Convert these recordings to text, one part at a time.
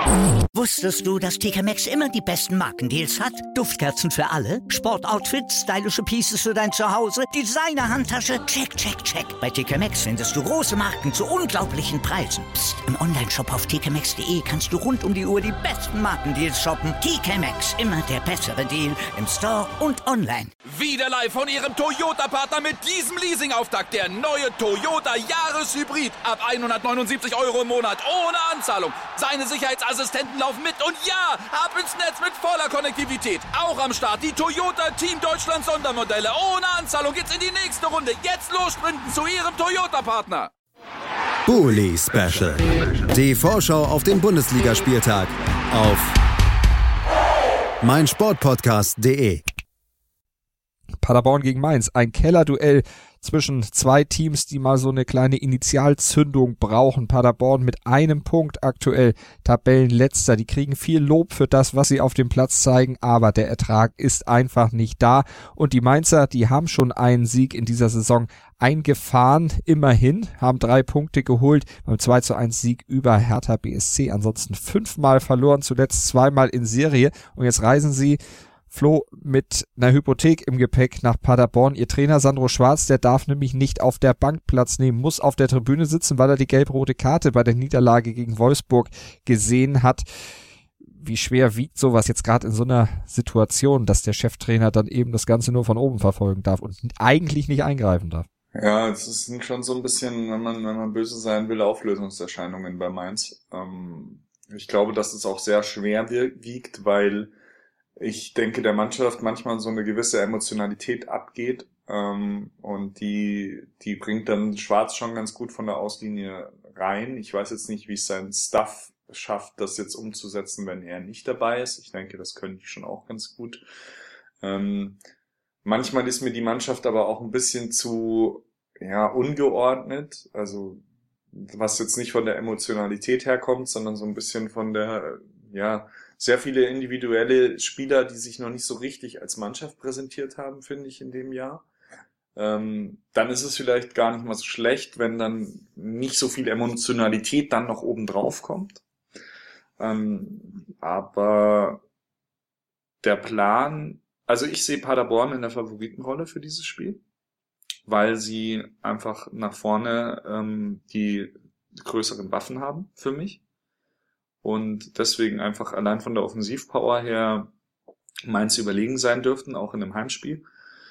Wusstest du, dass TK Maxx immer die besten Markendeals hat? Duftkerzen für alle, Sportoutfits, stylische Pieces für dein Zuhause, Designer-Handtasche, check, check, check. Bei TK Maxx findest du große Marken zu unglaublichen Preisen. Psst. Im Onlineshop auf tkmaxx.de kannst du rund um die Uhr die besten Markendeals shoppen. TK Maxx, immer der bessere Deal im Store und online. Wieder live von Ihrem Toyota-Partner mit diesem Leasing-Auftakt. Der neue Toyota Jahreshybrid. Ab 179 € im Monat. Ohne Anzahlung. Seine Sicherheitsassistenten laufen mit. Und ja, ab ins Netz mit voller Konnektivität. Auch am Start die Toyota Team Deutschland Sondermodelle. Ohne Anzahlung geht's in die nächste Runde. Jetzt los sprinten zu Ihrem Toyota-Partner. Bully Special. Die Vorschau auf den Bundesligaspieltag auf meinsportpodcast.de. Paderborn gegen Mainz, ein Kellerduell zwischen zwei Teams, die mal so eine kleine Initialzündung brauchen. Paderborn mit einem Punkt aktuell Tabellenletzter. Die kriegen viel Lob für das, was sie auf dem Platz zeigen, aber der Ertrag ist einfach nicht da. Und die Mainzer, die haben schon einen Sieg in dieser Saison eingefahren, immerhin, haben 3 Punkte geholt beim 2:1 Sieg über Hertha BSC. Ansonsten 5-mal verloren, zuletzt 2-mal in Serie. Und jetzt reisen sie, Flo, mit einer Hypothek im Gepäck nach Paderborn. Ihr Trainer Sandro Schwarz, der darf nämlich nicht auf der Bank Platz nehmen, muss auf der Tribüne sitzen, weil er die gelb-rote Karte bei der Niederlage gegen Wolfsburg gesehen hat. Wie schwer wiegt sowas jetzt gerade in so einer Situation, dass der Cheftrainer dann eben das Ganze nur von oben verfolgen darf und eigentlich nicht eingreifen darf? Ja, es sind schon so ein bisschen, wenn man böse sein will, Auflösungserscheinungen bei Mainz. Ich glaube, dass es auch sehr schwer wiegt, weil ich denke, der Mannschaft manchmal so eine gewisse Emotionalität abgeht, und die bringt dann Schwarz schon ganz gut von der Auslinie rein. Ich weiß jetzt nicht, wie es sein Staff schafft, das jetzt umzusetzen, wenn er nicht dabei ist. Ich denke, das können die schon auch ganz gut. Manchmal ist mir die Mannschaft aber auch ein bisschen zu, ungeordnet. Also, was jetzt nicht von der Emotionalität herkommt, sondern so ein bisschen von der, sehr viele individuelle Spieler, die sich noch nicht so richtig als Mannschaft präsentiert haben, finde ich, in dem Jahr. Dann ist es vielleicht gar nicht mal so schlecht, wenn dann nicht so viel Emotionalität dann noch oben drauf kommt. Aber der Plan, also ich sehe Paderborn in der Favoritenrolle für dieses Spiel, weil sie einfach nach vorne die größeren Waffen haben für mich. Und deswegen einfach allein von der Offensivpower her Mainz überlegen sein dürften, auch in einem Heimspiel.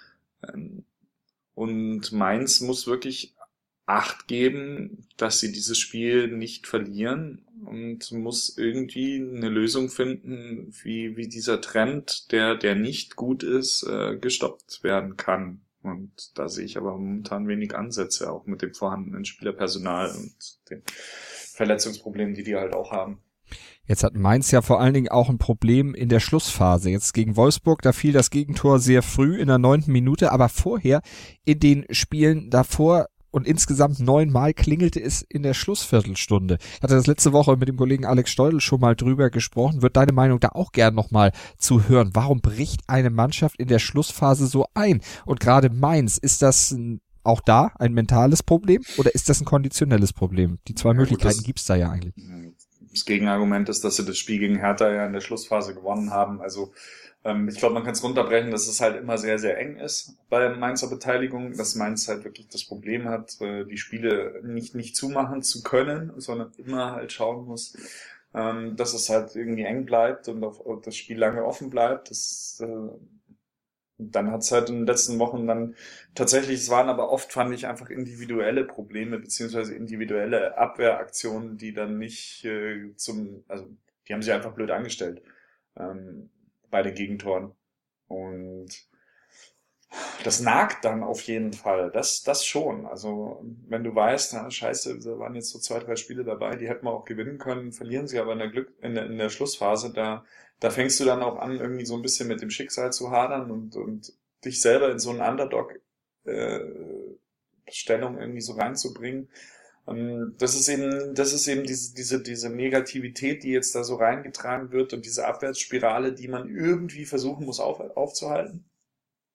Und Mainz muss wirklich Acht geben, dass sie dieses Spiel nicht verlieren und muss irgendwie eine Lösung finden, wie dieser Trend, der nicht gut ist, gestoppt werden kann. Und da sehe ich aber momentan wenig Ansätze, auch mit dem vorhandenen Spielerpersonal und den Verletzungsproblemen, die halt auch haben. Jetzt hat Mainz ja vor allen Dingen auch ein Problem in der Schlussphase. Jetzt gegen Wolfsburg, da fiel das Gegentor sehr früh in der 9. Minute, aber vorher in den Spielen davor und insgesamt 9-mal klingelte es in der Schlussviertelstunde. Ich hatte das letzte Woche mit dem Kollegen Alex Steudel schon mal drüber gesprochen. Wird deine Meinung da auch gern nochmal zu hören? Warum bricht eine Mannschaft in der Schlussphase so ein? Und gerade Mainz, ist das auch da ein mentales Problem oder ist das ein konditionelles Problem? Die zwei Möglichkeiten gibt's da ja eigentlich. Das Gegenargument ist, dass sie das Spiel gegen Hertha ja in der Schlussphase gewonnen haben. Also ich glaube, man kann es runterbrechen, dass es halt immer sehr, sehr eng ist bei Mainzer Beteiligung, dass Mainz halt wirklich das Problem hat, die Spiele nicht zumachen zu können, sondern immer halt schauen muss, dass es halt irgendwie eng bleibt und das Spiel lange offen bleibt. Dann hat es halt in den letzten Wochen dann tatsächlich, es waren aber oft, fand ich, einfach individuelle Probleme beziehungsweise individuelle Abwehraktionen, die dann nicht die haben sich einfach blöd angestellt bei den Gegentoren. Und das nagt dann auf jeden Fall, das schon. Also wenn du weißt, scheiße, da waren jetzt so 2, 3 Spiele dabei, die hätten wir auch gewinnen können, verlieren sie aber in der Schlussphase, da fängst du dann auch an, irgendwie so ein bisschen mit dem Schicksal zu hadern und dich selber in so einen Underdog-Stellung irgendwie so reinzubringen. Das ist eben diese Negativität, die jetzt da so reingetragen wird und diese Abwärtsspirale, die man irgendwie versuchen muss aufzuhalten.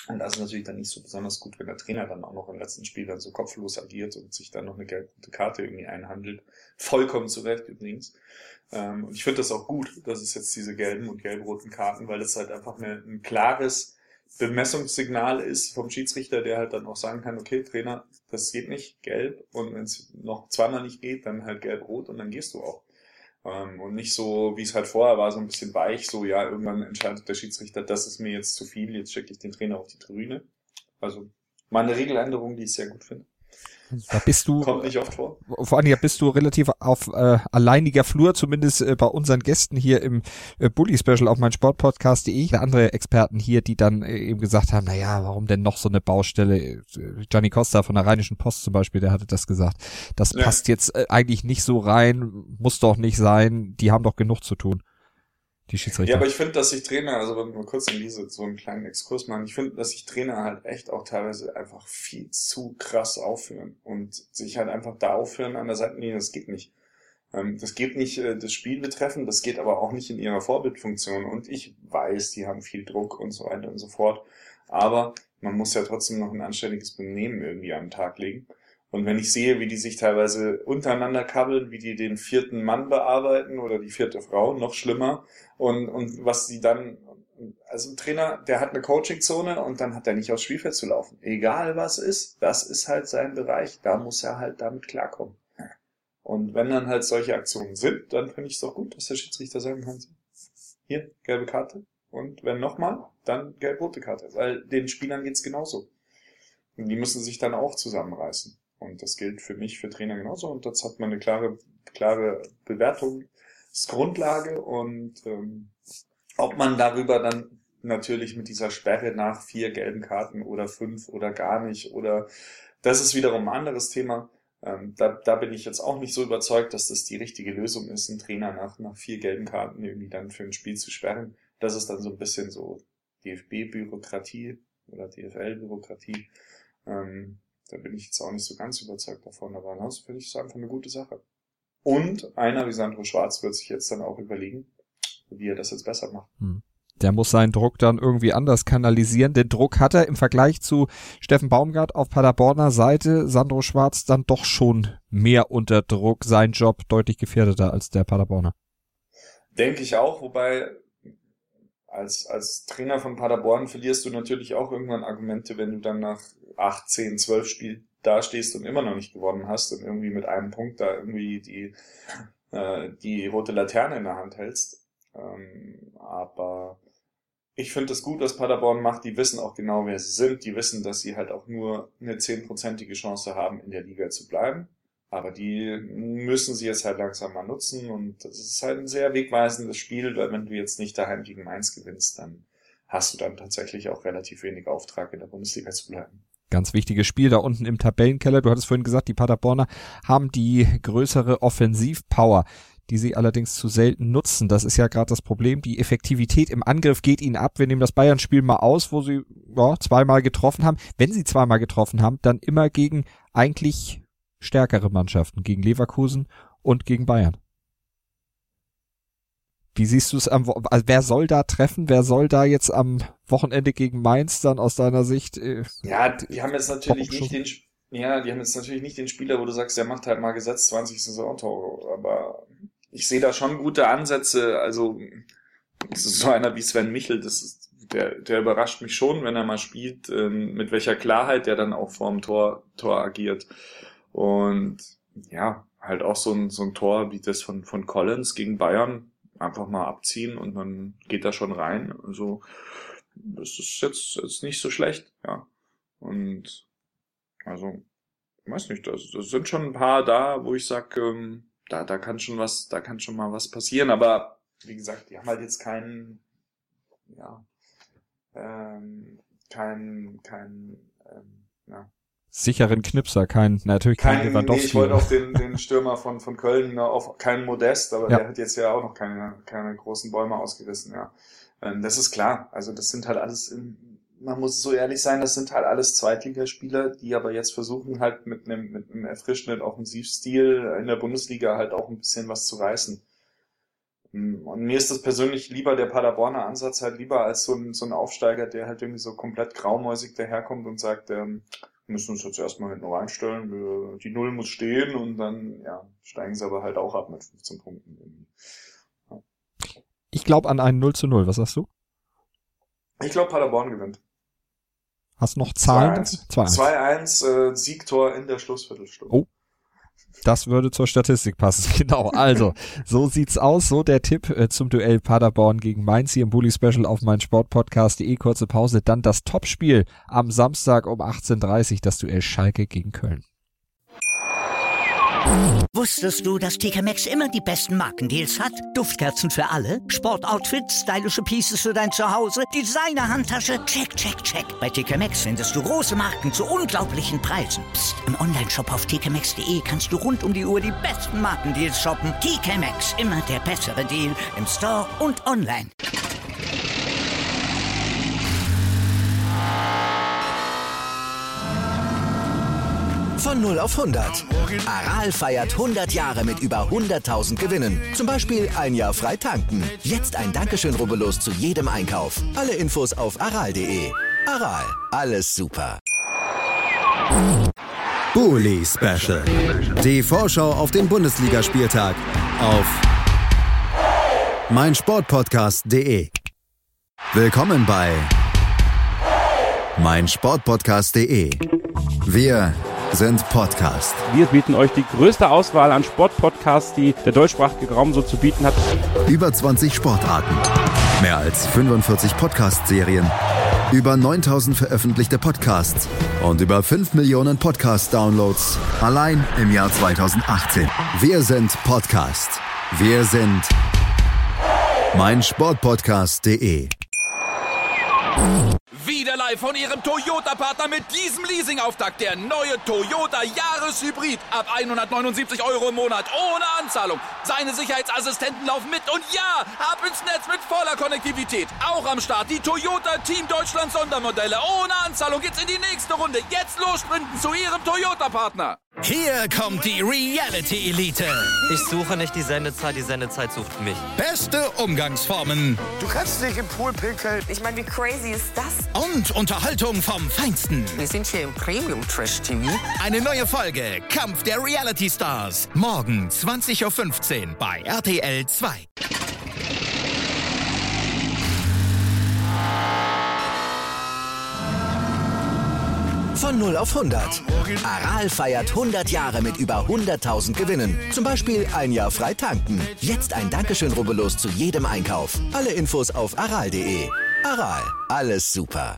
Und das ist natürlich dann nicht so besonders gut, wenn der Trainer dann auch noch im letzten Spiel dann so kopflos agiert und sich dann noch eine gelbe Karte irgendwie einhandelt. Vollkommen zu Recht übrigens. Und ich finde das auch gut, dass es jetzt diese gelben und gelb-roten Karten, weil es halt einfach ein klares Bemessungssignal ist vom Schiedsrichter, der halt dann auch sagen kann, okay, Trainer, das geht nicht, gelb, und wenn es noch zweimal nicht geht, dann halt gelb-rot und dann gehst du auch. Und nicht so, wie es halt vorher war, so ein bisschen weich, so, ja, irgendwann entscheidet der Schiedsrichter, das ist mir jetzt zu viel, jetzt schicke ich den Trainer auf die Tribüne. Also mal eine Regeländerung, die ich sehr gut finde. Da bist du, kommt nicht oft vor. Vor allem bist du relativ auf alleiniger Flur, zumindest bei unseren Gästen hier im Bully Special auf mein Sportpodcast.de. Andere Experten hier, die dann eben gesagt haben, naja, warum denn noch so eine Baustelle? Gianni Costa von der Rheinischen Post zum Beispiel, der hatte das gesagt. Das passt jetzt eigentlich nicht so rein, muss doch nicht sein, die haben doch genug zu tun. Die Schiedsrichter. Ja, aber ich finde, dass sich Trainer, also wenn wir kurz in so einen kleinen Exkurs machen, ich finde, dass sich Trainer halt echt auch teilweise einfach viel zu krass aufführen und sich halt einfach da aufführen an der Seitenlinie, das geht nicht. Das geht nicht das Spiel betreffend, das geht aber auch nicht in ihrer Vorbildfunktion, und ich weiß, die haben viel Druck und so weiter und so fort, aber man muss ja trotzdem noch ein anständiges Benehmen irgendwie an den Tag legen. Und wenn ich sehe, wie die sich teilweise untereinander kabbeln, wie die den vierten Mann bearbeiten oder die vierte Frau, noch schlimmer, und was die dann, also ein Trainer, der hat eine Coachingzone und dann hat er nicht aufs Spielfeld zu laufen. Egal was ist, das ist halt sein Bereich, da muss er halt damit klarkommen. Und wenn dann halt solche Aktionen sind, dann finde ich es doch gut, dass der Schiedsrichter sagen kann, hier, gelbe Karte, und wenn nochmal, dann gelb-rote Karte, weil den Spielern geht's genauso. Und die müssen sich dann auch zusammenreißen. Und das gilt für mich, für Trainer genauso. Und das hat man eine klare Bewertungsgrundlage. Und ob man darüber dann natürlich mit dieser Sperre nach 4 gelben Karten oder 5 oder gar nicht, oder das ist wiederum ein anderes Thema. Da bin ich jetzt auch nicht so überzeugt, dass das die richtige Lösung ist, einen Trainer nach 4 gelben Karten irgendwie dann für ein Spiel zu sperren. Das ist dann so ein bisschen so DFB-Bürokratie oder DFL-Bürokratie. Da bin ich jetzt auch nicht so ganz überzeugt davon, aber ansonsten finde ich es einfach eine gute Sache. Und einer wie Sandro Schwarz wird sich jetzt dann auch überlegen, wie er das jetzt besser macht. Der muss seinen Druck dann irgendwie anders kanalisieren. Den Druck hat er im Vergleich zu Steffen Baumgart auf Paderborner Seite. Sandro Schwarz dann doch schon mehr unter Druck, sein Job deutlich gefährdeter als der Paderborner. Denke ich auch, wobei als Trainer von Paderborn verlierst du natürlich auch irgendwann Argumente, wenn du dann nach 8, 10, 12 Spielen dastehst und immer noch nicht gewonnen hast und irgendwie mit einem Punkt da irgendwie die rote Laterne in der Hand hältst. Aber ich finde es gut, was Paderborn macht. Die wissen auch genau, wer sie sind. Die wissen, dass sie halt auch nur eine 10%ige Chance haben, in der Liga zu bleiben. Aber die müssen sie jetzt halt langsam mal nutzen, und das ist halt ein sehr wegweisendes Spiel, weil wenn du jetzt nicht daheim gegen Mainz gewinnst, dann hast du dann tatsächlich auch relativ wenig Auftrag, in der Bundesliga zu bleiben. Ganz wichtiges Spiel da unten im Tabellenkeller. Du hattest vorhin gesagt, die Paderborner haben die größere Offensivpower, die sie allerdings zu selten nutzen. Das ist ja gerade das Problem. Die Effektivität im Angriff geht ihnen ab. Wir nehmen das Bayern-Spiel mal aus, wo sie zweimal getroffen haben. Wenn sie zweimal getroffen haben, dann immer gegen eigentlich stärkere Mannschaften, gegen Leverkusen und gegen Bayern. Wie siehst du es also wer soll da treffen? Wer soll da jetzt am Wochenende gegen Mainz dann aus deiner Sicht? Ja, die haben jetzt natürlich nicht den Spieler, wo du sagst, der macht halt mal gesetzt 20 Saisontore, aber ich sehe da schon gute Ansätze. Also so einer wie Sven Michel, der überrascht mich schon, wenn er mal spielt, mit welcher Klarheit der dann auch vorm Tor agiert. Und ja, halt auch so ein Tor wie das von Collins gegen Bayern einfach mal abziehen und dann geht er schon rein. Also das ist jetzt nicht so schlecht, ja. Und also, ich weiß nicht, das sind schon ein paar da, wo ich sage, da kann schon mal was passieren, aber wie gesagt, die haben halt jetzt keinen sicheren Knipser, natürlich kein Lewandowski. Ich wollte auf den Stürmer von Köln, auf keinen Modest, aber der hat jetzt ja auch noch keine großen Bäume ausgerissen, ja. Das ist klar, also das sind halt alles, man muss so ehrlich sein, das sind halt alles Zweitligaspieler, die aber jetzt versuchen halt mit einem erfrischenden Offensivstil in der Bundesliga halt auch ein bisschen was zu reißen. Und mir ist das persönlich lieber, der Paderborner Ansatz halt lieber als so ein Aufsteiger, der halt irgendwie so komplett graumäusig daherkommt und sagt, wir müssen uns jetzt erstmal hinten reinstellen, die Null muss stehen und dann steigen sie aber halt auch ab mit 15 Punkten. Ja. Ich glaube an einen 0:0, was sagst du? Ich glaube, Paderborn gewinnt. Hast du noch Zahlen? 2-1, Siegtor in der Schlussviertelstunde. Oh. Das würde zur Statistik passen, genau. Also, so sieht's aus, so der Tipp zum Duell Paderborn gegen Mainz hier im Bully Special auf meinsportpodcast.de. Kurze Pause, dann das Topspiel am Samstag um 18:30 Uhr, das Duell Schalke gegen Köln. Wusstest du, dass TK Maxx immer die besten Markendeals hat? Duftkerzen für alle, Sportoutfits, stylische Pieces für dein Zuhause, Designer-Handtasche, check, check, check. Bei TK Maxx findest du große Marken zu unglaublichen Preisen. Psst. Im Onlineshop auf tkmaxx.de kannst du rund um die Uhr die besten Markendeals shoppen. TK Maxx, immer der bessere Deal im Store und online. Von 0 auf 100. Aral feiert 100 Jahre mit über 100.000 Gewinnen. Zum Beispiel ein Jahr frei tanken. Jetzt ein Dankeschön, rubbellos zu jedem Einkauf. Alle Infos auf aral.de. Aral, alles super. Bully Special. Die Vorschau auf den Bundesligaspieltag auf meinsportpodcast.de. Willkommen bei meinsportpodcast.de. Wir sind Podcast. Wir bieten euch die größte Auswahl an Sportpodcasts, die der deutschsprachige Raum so zu bieten hat. Über 20 Sportarten, mehr als 45 Podcast-Serien, über 9.000 veröffentlichte Podcasts und über 5 Millionen Podcast-Downloads allein im Jahr 2018. Wir sind Podcast. Wir sind meinsportpodcast.de. Wieder live von Ihrem Toyota-Partner mit diesem Leasing-Auftakt. Der neue Toyota Jahreshybrid. Ab 179 € im Monat. Ohne Anzahlung. Seine Sicherheitsassistenten laufen mit. Und ja, ab ins Netz mit voller Konnektivität. Auch am Start die Toyota Team Deutschland Sondermodelle. Ohne Anzahlung geht's in die nächste Runde. Jetzt los sprinten zu Ihrem Toyota-Partner. Hier kommt die Reality-Elite. Ich suche nicht die Sendezeit sucht mich. Beste Umgangsformen. Du kannst nicht im Pool pinkeln. Ich meine, wie crazy ist das? Und Unterhaltung vom Feinsten. Wir sind hier im Premium-Trash-TV. Eine neue Folge Kampf der Reality-Stars. Morgen 20:15 Uhr bei RTL 2. Von 0 auf 100. Aral feiert 100 Jahre mit über 100.000 Gewinnen. Zum Beispiel ein Jahr frei tanken. Jetzt ein Dankeschön, rubbellos zu jedem Einkauf. Alle Infos auf aral.de. Aral, alles super.